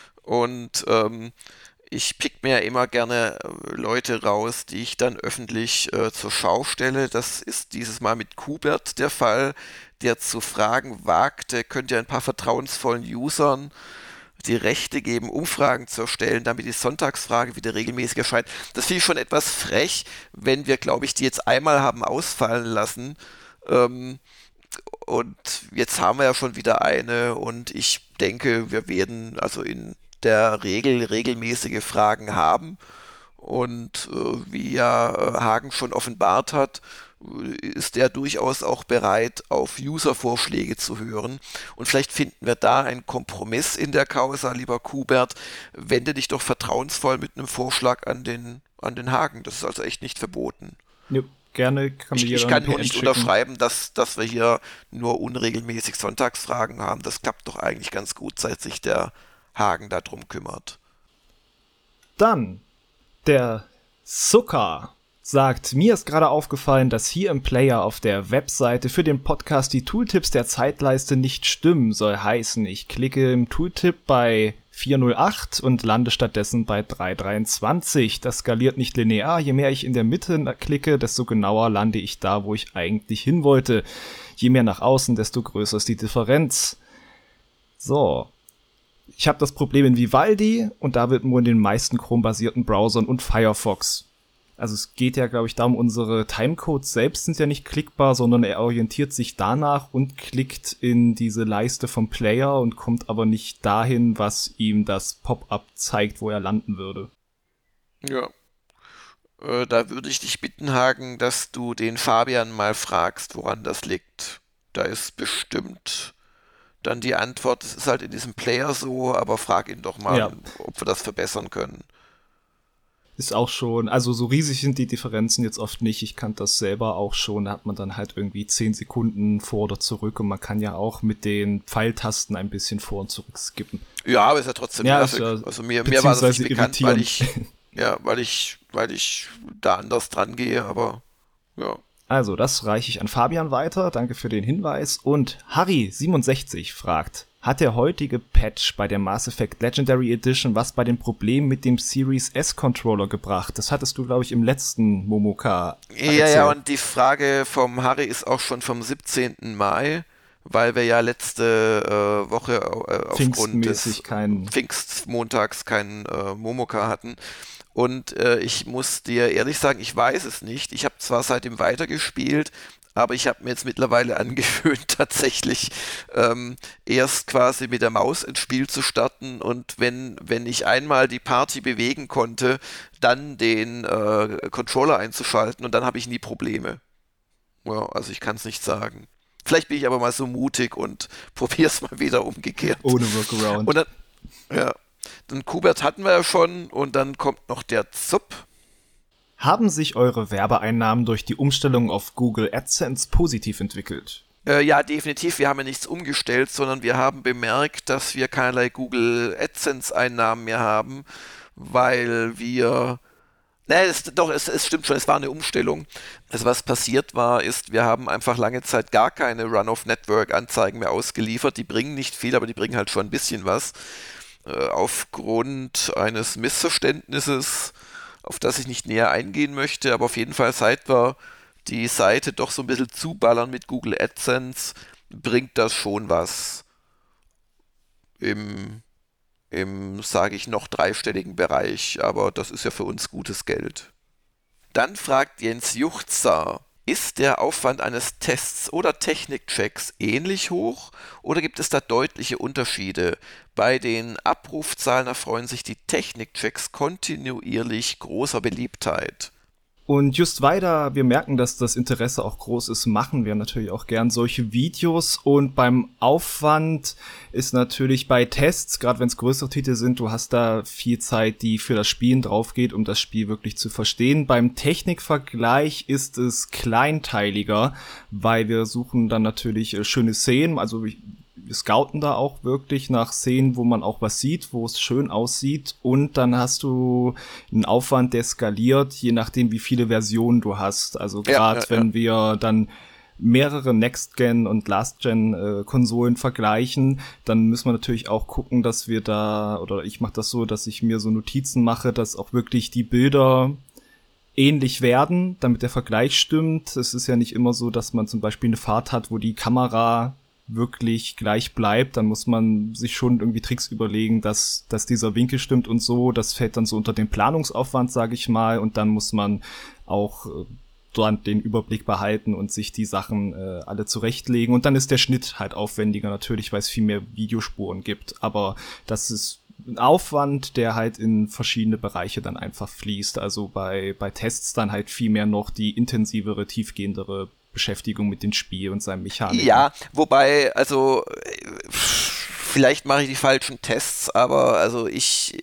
Und ähm, ich pick mir ja immer gerne Leute raus, die ich dann öffentlich äh, zur Schau stelle. Das ist dieses Mal mit Kubert der Fall, der zu fragen wagte, könnt ihr ein paar vertrauensvollen Usern die Rechte geben, Umfragen zu erstellen, damit die Sonntagsfrage wieder regelmäßig erscheint. Das finde ich schon etwas frech, wenn wir, glaube ich, die jetzt einmal haben ausfallen lassen. Ähm, und jetzt haben wir ja schon wieder eine und ich denke, wir werden also in der Regel regelmäßige Fragen haben. Und äh, wie ja äh, Hagen schon offenbart hat, ist er durchaus auch bereit, auf User-Vorschläge zu hören. Und vielleicht finden wir da einen Kompromiss in der Causa, lieber Kubert. Wende dich doch vertrauensvoll mit einem Vorschlag an den, an den Hagen. Das ist also echt nicht verboten. Ja, gerne kann ich, ich kann nur nicht schicken. unterschreiben, dass, dass wir hier nur unregelmäßig Sonntagsfragen haben. Das klappt doch eigentlich ganz gut, seit sich der Hagen darum kümmert. Dann der Zucker sagt, mir ist gerade aufgefallen, dass hier im Player auf der Webseite für den Podcast die Tooltips der Zeitleiste nicht stimmen. Soll heißen, ich klicke im Tooltip bei vierhundertacht und lande stattdessen bei dreihundertdreiundzwanzig. Das skaliert nicht linear. Je mehr ich in der Mitte klicke, desto genauer lande ich da, wo ich eigentlich hin wollte. Je mehr nach außen, desto größer ist die Differenz. So. Ich habe das Problem in Vivaldi und da wird nur in den meisten Chrome-basierten Browsern und Firefox. Also es geht ja, glaube ich, darum, unsere Timecodes selbst sind ja nicht klickbar, sondern er orientiert sich danach und klickt in diese Leiste vom Player und kommt aber nicht dahin, was ihm das Pop-up zeigt, wo er landen würde. Ja. Äh, da würde ich dich bitten, Hagen, dass du den Fabian mal fragst, woran das liegt. Da ist bestimmt dann die Antwort, es ist halt in diesem Player so, aber frag ihn doch mal, ja, ob wir das verbessern können. Ist auch schon, also so riesig sind die Differenzen jetzt oft nicht. Ich kannte das selber auch schon. Da hat man dann halt irgendwie zehn Sekunden vor oder zurück und man kann ja auch mit den Pfeiltasten ein bisschen vor und zurück skippen. Ja, aber ist ja trotzdem ja, nervig. Ja, also mir, mir war das nicht bekannt, weil ich, ja, weil ich, weil ich da anders dran gehe, aber ja. Also, das reiche ich an Fabian weiter. Danke für den Hinweis. Und Harry siebenundsechzig fragt, hat der heutige Patch bei der Mass Effect Legendary Edition was bei den Problemen mit dem Series S Controller gebracht? Das hattest du, glaube ich, im letzten Momoka erzählt. Ja, ja, und die Frage vom Harry ist auch schon vom siebzehnten Mai, weil wir ja letzte äh, Woche äh, aufgrund des kein Pfingstmontags keinen äh, Momoka hatten. Und äh, ich muss dir ehrlich sagen, ich weiß es nicht. Ich habe zwar seitdem weitergespielt, aber ich habe mir jetzt mittlerweile angewöhnt, tatsächlich ähm, erst quasi mit der Maus ins Spiel zu starten und wenn, wenn ich einmal die Party bewegen konnte, dann den äh, Controller einzuschalten und dann habe ich nie Probleme. Ja, also ich kann es nicht sagen. Vielleicht bin ich aber mal so mutig und probiere es mal wieder umgekehrt. Ohne Workaround. Und dann, ja. Den Kubert hatten wir ja schon und dann kommt noch der Zup. Haben sich eure Werbeeinnahmen durch die Umstellung auf Google AdSense positiv entwickelt? Äh, ja, definitiv. Wir haben ja nichts umgestellt, sondern wir haben bemerkt, dass wir keinerlei Google AdSense-Einnahmen mehr haben, weil wir... Nein, es, doch, es, es stimmt schon, es war eine Umstellung. Also was passiert war, ist, wir haben einfach lange Zeit gar keine Run-of-Network-Anzeigen mehr ausgeliefert. Die bringen nicht viel, aber die bringen halt schon ein bisschen was. Aufgrund eines Missverständnisses, auf das ich nicht näher eingehen möchte, aber auf jeden Fall, seit wir die Seite doch so ein bisschen zuballern mit Google AdSense, bringt das schon was im, im sage ich, noch dreistelligen Bereich, aber das ist ja für uns gutes Geld. Dann fragt Jens Juchzer, ist der Aufwand eines Tests oder Technikchecks ähnlich hoch oder gibt es da deutliche Unterschiede? Bei den Abrufzahlen erfreuen sich die Technikchecks kontinuierlich großer Beliebtheit. Und just weiter, wir merken, dass das Interesse auch groß ist, machen wir natürlich auch gern solche Videos. Und beim Aufwand ist natürlich bei Tests, gerade wenn es größere Titel sind, du hast da viel Zeit, die für das Spielen drauf geht, um das Spiel wirklich zu verstehen. Beim Technikvergleich ist es kleinteiliger, weil wir suchen dann natürlich schöne Szenen, also wir scouten da auch wirklich nach Szenen, wo man auch was sieht, wo es schön aussieht und dann hast du einen Aufwand, der skaliert, je nachdem, wie viele Versionen du hast. Also gerade ja, ja, wenn ja. wir dann mehrere Next-Gen- und Last-Gen-Konsolen vergleichen, dann müssen wir natürlich auch gucken, dass wir da, oder ich mache das so, dass ich mir so Notizen mache, dass auch wirklich die Bilder ähnlich werden, damit der Vergleich stimmt. Es ist ja nicht immer so, dass man zum Beispiel eine Fahrt hat, wo die Kamera wirklich gleich bleibt, dann muss man sich schon irgendwie Tricks überlegen, dass dass dieser Winkel stimmt und so. Das fällt dann so unter den Planungsaufwand, sage ich mal, und dann muss man auch äh, dann den Überblick behalten und sich die Sachen äh, alle zurechtlegen. Und dann ist der Schnitt halt aufwendiger natürlich, weil es viel mehr Videospuren gibt. Aber das ist ein Aufwand, der halt in verschiedene Bereiche dann einfach fließt. Also bei bei Tests dann halt viel mehr noch die intensivere, tiefgehendere Beschäftigung mit dem Spiel und seinem Mechaniken. Ja, wobei, also vielleicht mache ich die falschen Tests, aber also ich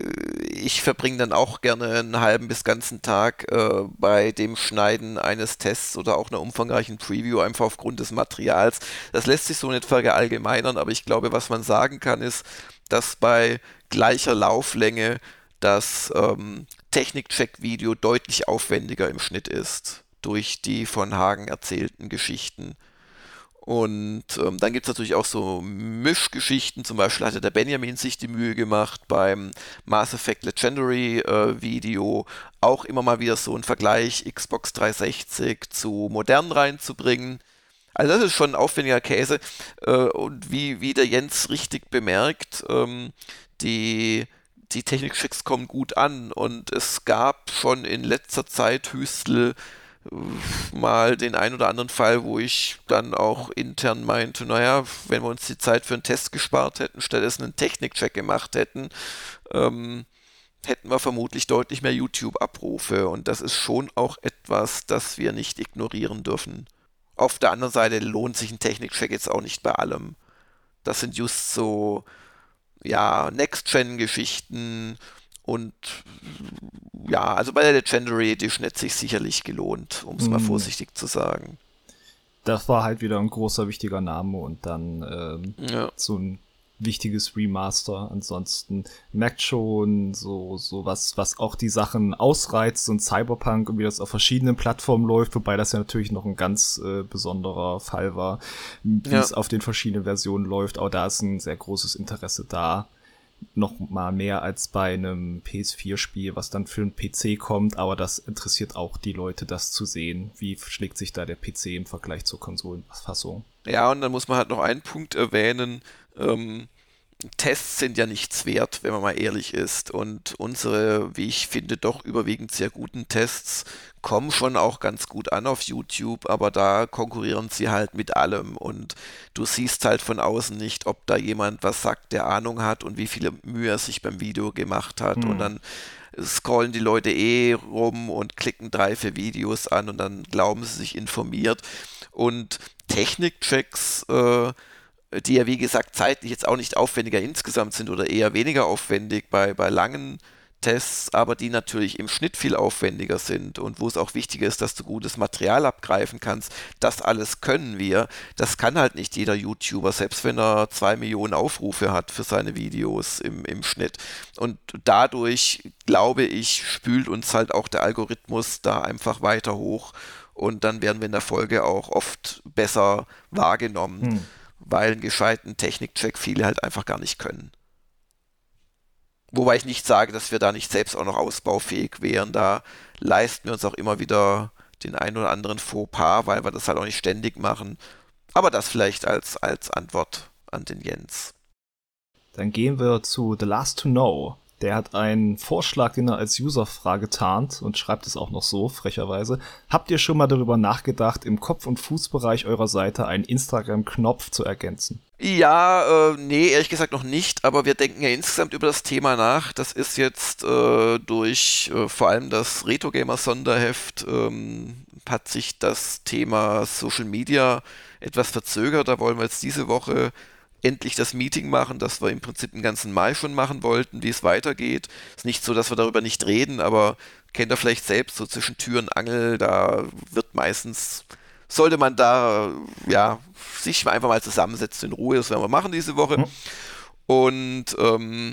ich verbringe dann auch gerne einen halben bis ganzen Tag äh, bei dem Schneiden eines Tests oder auch einer umfangreichen Preview, einfach aufgrund des Materials. Das lässt sich so nicht verallgemeinern, aber ich glaube, was man sagen kann, ist, dass bei gleicher Lauflänge das ähm, Technik-Check-Video deutlich aufwendiger im Schnitt ist durch die von Hagen erzählten Geschichten. Und ähm, dann gibt es natürlich auch so Mischgeschichten, zum Beispiel hatte der Benjamin sich die Mühe gemacht, beim Mass Effect Legendary äh, Video auch immer mal wieder so einen Vergleich Xbox dreihundertsechzig zu modern reinzubringen. Also das ist schon ein aufwendiger Käse. Äh, und wie, wie der Jens richtig bemerkt, ähm, die, die Technik-Checks kommen gut an und es gab schon in letzter Zeit Hüstel mal den ein oder anderen Fall, wo ich dann auch intern meinte, naja, wenn wir uns die Zeit für einen Test gespart hätten, stattdessen einen Technik-Check gemacht hätten, ähm, hätten wir vermutlich deutlich mehr YouTube-Abrufe und das ist schon auch etwas, das wir nicht ignorieren dürfen. Auf der anderen Seite lohnt sich ein Technik-Check jetzt auch nicht bei allem. Das sind just so, ja, Next-Gen-Geschichten und ja, also bei der Legendary Edition hätte es sich sicherlich gelohnt, um es mm. mal vorsichtig zu sagen. Das war halt wieder ein großer, wichtiger Name und dann ähm, ja. so ein wichtiges Remaster. Ansonsten merkt schon so, so was, was auch die Sachen ausreizt und Cyberpunk und wie das auf verschiedenen Plattformen läuft, wobei das ja natürlich noch ein ganz äh, besonderer Fall war, wie ja. es auf den verschiedenen Versionen läuft. Auch da ist ein sehr großes Interesse da. Noch mal mehr als bei einem P S vier Spiel, was dann für einen P C kommt, aber das interessiert auch die Leute, das zu sehen. Wie schlägt sich da der P C im Vergleich zur Konsolenfassung? Ja, und dann muss man halt noch einen Punkt erwähnen, ähm, Tests sind ja nichts wert, wenn man mal ehrlich ist. Und unsere, wie ich finde, doch überwiegend sehr guten Tests kommen schon auch ganz gut an auf YouTube, aber da konkurrieren sie halt mit allem. Und du siehst halt von außen nicht, ob da jemand was sagt, der Ahnung hat und wie viel Mühe er sich beim Video gemacht hat. Mhm. Und dann scrollen die Leute eh rum und klicken drei, vier Videos an und dann glauben sie sich informiert. Und Technikchecks, äh, die ja wie gesagt zeitlich jetzt auch nicht aufwendiger insgesamt sind oder eher weniger aufwendig bei, bei langen Tests, aber die natürlich im Schnitt viel aufwendiger sind und wo es auch wichtig ist, dass du gutes Material abgreifen kannst. Das alles können wir. Das kann halt nicht jeder YouTuber, selbst wenn er zwei Millionen Aufrufe hat für seine Videos im, im Schnitt. Und dadurch, glaube ich, spült uns halt auch der Algorithmus da einfach weiter hoch und dann werden wir in der Folge auch oft besser wahrgenommen. Hm. Weil einen gescheiten Technikcheck viele halt einfach gar nicht können. Wobei ich nicht sage, dass wir da nicht selbst auch noch ausbaufähig wären. Da leisten wir uns auch immer wieder den einen oder anderen Fauxpas, weil wir das halt auch nicht ständig machen. Aber das vielleicht als, als Antwort an den Jens. Dann gehen wir zu The Last to Know. Der hat einen Vorschlag, den er als Userfrage tarnt und schreibt es auch noch so, frecherweise. Habt ihr schon mal darüber nachgedacht, im Kopf- und Fußbereich eurer Seite einen Instagram-Knopf zu ergänzen? Ja, äh, nee, ehrlich gesagt noch nicht, aber wir denken ja insgesamt über das Thema nach. Das ist jetzt äh, durch äh, vor allem das Retro-Gamer-Sonderheft ähm, hat sich das Thema Social Media etwas verzögert. Da wollen wir jetzt diese Woche endlich das Meeting machen, das wir im Prinzip den ganzen Mai schon machen wollten, wie es weitergeht. Ist nicht so, dass wir darüber nicht reden, aber kennt ihr vielleicht selbst, so zwischen Tür und Angel, da wird meistens, sollte man da, ja, sich einfach mal zusammensetzen in Ruhe, das werden wir machen diese Woche. Hm. Und ähm,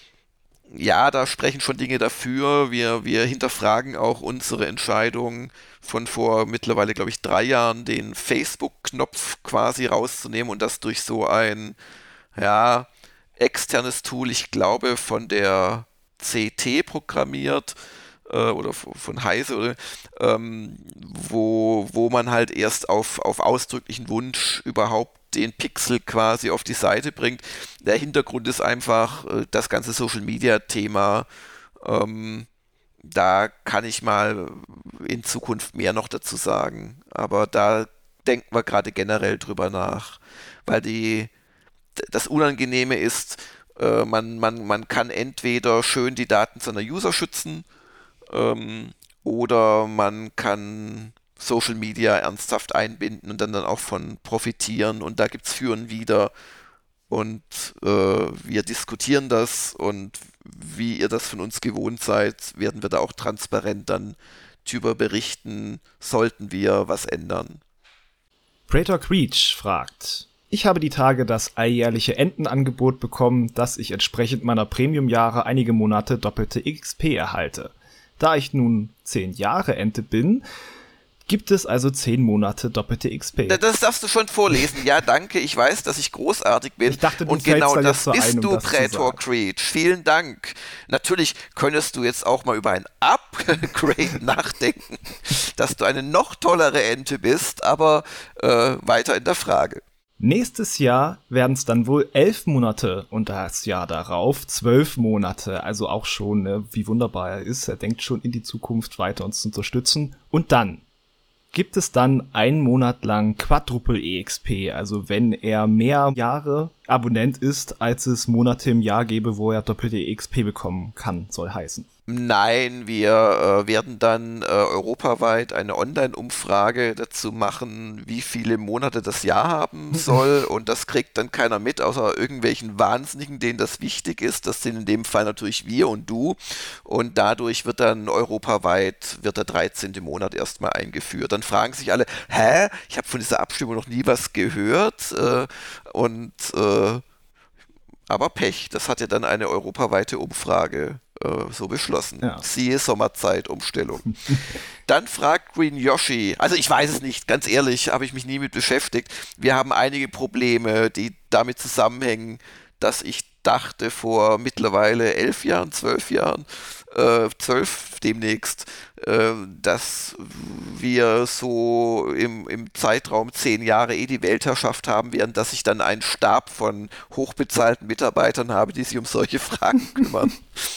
ja, da sprechen schon Dinge dafür. Wir, wir hinterfragen auch unsere Entscheidung von vor mittlerweile, glaube ich, drei Jahren, den Facebook-Knopf quasi rauszunehmen und das durch so ein, ja, externes Tool, ich glaube, von der C T programmiert äh, oder von Heise, oder, ähm, wo, wo man halt erst auf, auf ausdrücklichen Wunsch überhaupt den Pixel quasi auf die Seite bringt. Der Hintergrund ist einfach äh, das ganze Social-Media-Thema. Ähm, da kann ich mal in Zukunft mehr noch dazu sagen. Aber da denken wir gerade generell drüber nach. Weil die, das Unangenehme ist, äh, man, man, man kann entweder schön die Daten seiner User schützen ähm, oder man kann Social Media ernsthaft einbinden und dann, dann auch von profitieren und da gibt es für und wider und äh, wir diskutieren das und wie ihr das von uns gewohnt seid, werden wir da auch transparent dann drüber berichten, sollten wir was ändern. Praetor Creech fragt: Ich habe die Tage das alljährliche Entenangebot bekommen, dass ich entsprechend meiner Premium-Jahre einige Monate doppelte X P erhalte. Da ich nun zehn Jahre Ente bin, Gibt es also zehn Monate doppelte X P? Das darfst du schon vorlesen. Ja, danke. Ich weiß, dass ich großartig bin. Ich dachte, du und genau da das so bist ein, um du, das Praetor Creed. Vielen Dank. Natürlich könntest du jetzt auch mal über ein Upgrade nachdenken, dass du eine noch tollere Ente bist, aber äh, weiter in der Frage. Nächstes Jahr werden es dann wohl elf Monate und das Jahr darauf zwölf Monate. Also auch schon, ne, wie wunderbar er ist. Er denkt schon in die Zukunft weiter, uns zu unterstützen. Und dann gibt es dann einen Monat lang Quadruple E X P. Also wenn er mehr Jahre Abonnent ist, als es Monate im Jahr gäbe, wo er doppelte E X P bekommen kann, soll heißen. Nein, wir äh, werden dann äh, europaweit eine Online-Umfrage dazu machen, wie viele Monate das Jahr haben soll, und das kriegt dann keiner mit, außer irgendwelchen Wahnsinnigen, denen das wichtig ist. Das sind in dem Fall natürlich wir und du, und dadurch wird dann europaweit wird der dreizehnte Monat erstmal eingeführt. Dann fragen sich alle, hä, ich habe von dieser Abstimmung noch nie was gehört, äh, und äh, aber Pech, das hat ja dann eine europaweite Umfrage so beschlossen. Ja. Siehe Sommerzeit-Umstellung. Dann fragt Green Yoshi, also ich weiß es nicht, ganz ehrlich, habe ich mich nie mit beschäftigt. Wir haben einige Probleme, die damit zusammenhängen, dass ich dachte vor mittlerweile elf Jahren, zwölf Jahren, äh, zwölf demnächst, äh, dass wir so im, im Zeitraum zehn Jahre eh die Weltherrschaft haben werden, dass ich dann einen Stab von hochbezahlten Mitarbeitern habe, die sich um solche Fragen kümmern.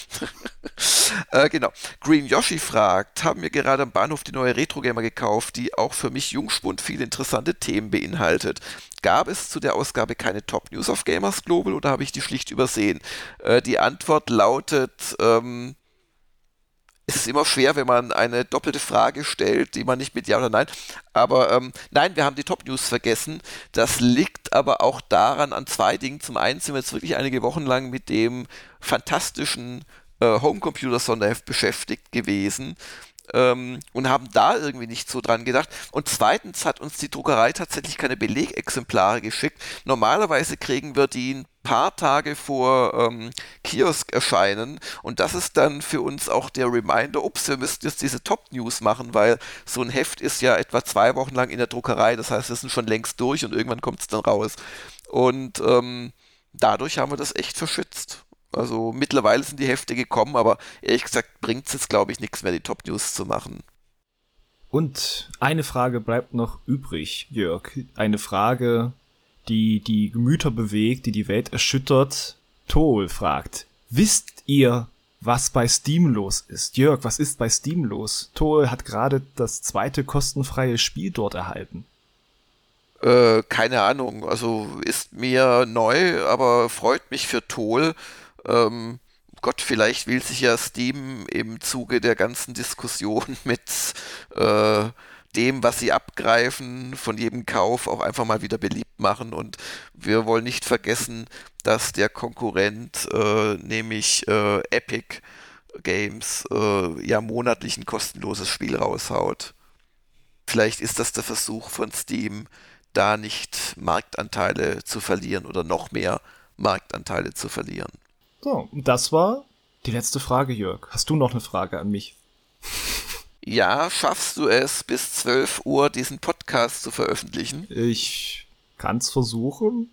äh, genau. Green Yoshi fragt, haben wir gerade am Bahnhof die neue Retro-Gamer gekauft, die auch für mich Jungspund viele interessante Themen beinhaltet. Gab es zu der Ausgabe keine Top-News auf Gamers Global oder habe ich die schlicht übersehen? Äh, die Antwort lautet, ähm, es ist immer schwer, wenn man eine doppelte Frage stellt, die man nicht mit Ja oder Nein, aber ähm, nein, wir haben die Top-News vergessen. Das liegt aber auch daran, an zwei Dingen. Zum einen sind wir jetzt wirklich einige Wochen lang mit dem fantastischen äh, Homecomputer-Sonderheft beschäftigt gewesen. Ähm, und haben da irgendwie nicht so dran gedacht. Und zweitens hat uns die Druckerei tatsächlich keine Belegexemplare geschickt. Normalerweise kriegen wir die ein paar Tage vor ähm, Kiosk erscheinen, und das ist dann für uns auch der Reminder, ups, wir müssten jetzt diese Top-News machen, weil so ein Heft ist ja etwa zwei Wochen lang in der Druckerei, das heißt, wir sind schon längst durch und irgendwann kommt es dann raus. Und ähm, dadurch haben wir das echt verschützt. Also mittlerweile sind die Hefte gekommen, aber ehrlich gesagt bringt es jetzt, glaube ich, nichts mehr, die Top-News zu machen. Und eine Frage bleibt noch übrig, Jörg. Eine Frage, die die Gemüter bewegt, die die Welt erschüttert. Tool fragt, wisst ihr, was bei Steam los ist? Jörg, was ist bei Steam los? Tool hat gerade das zweite kostenfreie Spiel dort erhalten. Äh, keine Ahnung, also ist mir neu, aber freut mich für Tool. Ähm, Gott, vielleicht will sich ja Steam im Zuge der ganzen Diskussion mit äh, dem, was sie abgreifen, von jedem Kauf auch einfach mal wieder beliebt machen, und wir wollen nicht vergessen, dass der Konkurrent, äh, nämlich äh, Epic Games, äh, ja monatlich ein kostenloses Spiel raushaut. Vielleicht ist das der Versuch von Steam, da nicht Marktanteile zu verlieren oder noch mehr Marktanteile zu verlieren. So, das war die letzte Frage, Jörg. Hast du noch eine Frage an mich? Ja, schaffst du es, bis zwölf Uhr diesen Podcast zu veröffentlichen? Ich kann's versuchen.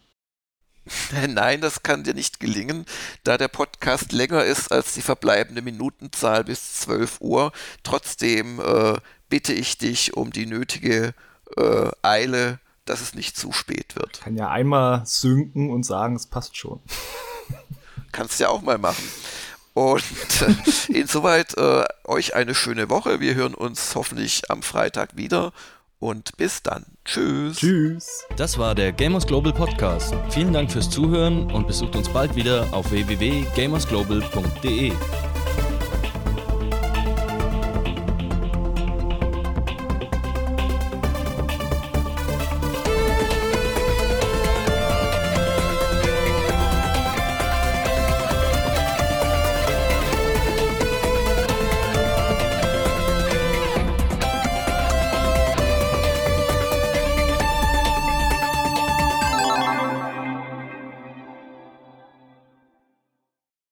Nein, das kann dir nicht gelingen, da der Podcast länger ist als die verbleibende Minutenzahl bis zwölf Uhr. Trotzdem äh, bitte ich dich um die nötige äh, Eile, dass es nicht zu spät wird. Ich kann ja einmal synken und sagen, es passt schon. Kannst du ja auch mal machen. Und äh, insoweit äh, euch eine schöne Woche. Wir hören uns hoffentlich am Freitag wieder. Und bis dann. Tschüss. Tschüss. Das war der Gamers Global Podcast. Vielen Dank fürs Zuhören und besucht uns bald wieder auf w w w punkt gamers global punkt d e.